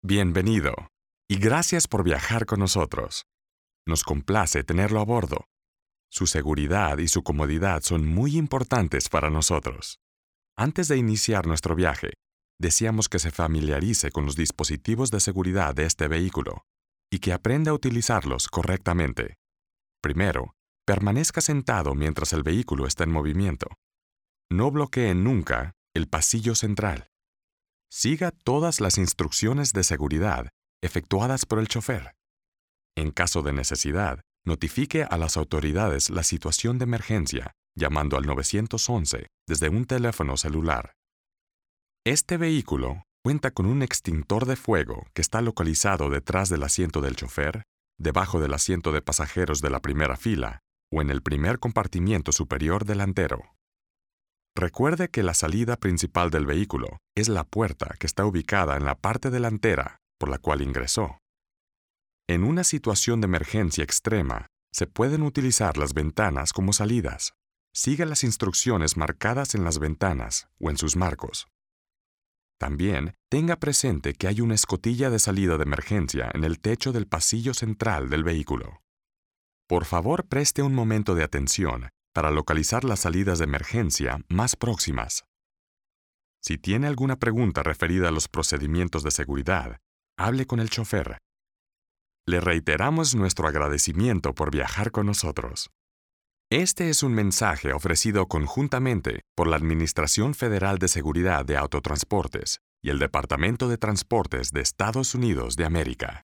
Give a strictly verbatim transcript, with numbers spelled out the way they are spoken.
Bienvenido y gracias por viajar con nosotros. Nos complace tenerlo a bordo. Su seguridad y su comodidad son muy importantes para nosotros. Antes de iniciar nuestro viaje, deseamos que se familiarice con los dispositivos de seguridad de este vehículo y que aprenda a utilizarlos correctamente. Primero, permanezca sentado mientras el vehículo está en movimiento. No bloquee nunca el pasillo central. Siga todas las instrucciones de seguridad efectuadas por el chofer. En caso de necesidad, notifique a las autoridades la situación de emergencia llamando al nueve once desde un teléfono celular. Este vehículo cuenta con un extintor de fuego que está localizado detrás del asiento del chofer, debajo del asiento de pasajeros de la primera fila o en el primer compartimiento superior delantero. Recuerde que la salida principal del vehículo es la puerta que está ubicada en la parte delantera por la cual ingresó. En una situación de emergencia extrema, se pueden utilizar las ventanas como salidas. Siga las instrucciones marcadas en las ventanas o en sus marcos. También tenga presente que hay una escotilla de salida de emergencia en el techo del pasillo central del vehículo. Por favor, preste un momento de atención para localizar las salidas de emergencia más próximas. Si tiene alguna pregunta referida a los procedimientos de seguridad, hable con el chofer. Le reiteramos nuestro agradecimiento por viajar con nosotros. Este es un mensaje ofrecido conjuntamente por la Administración Federal de Seguridad de Autotransportes y el Departamento de Transportes de Estados Unidos de América.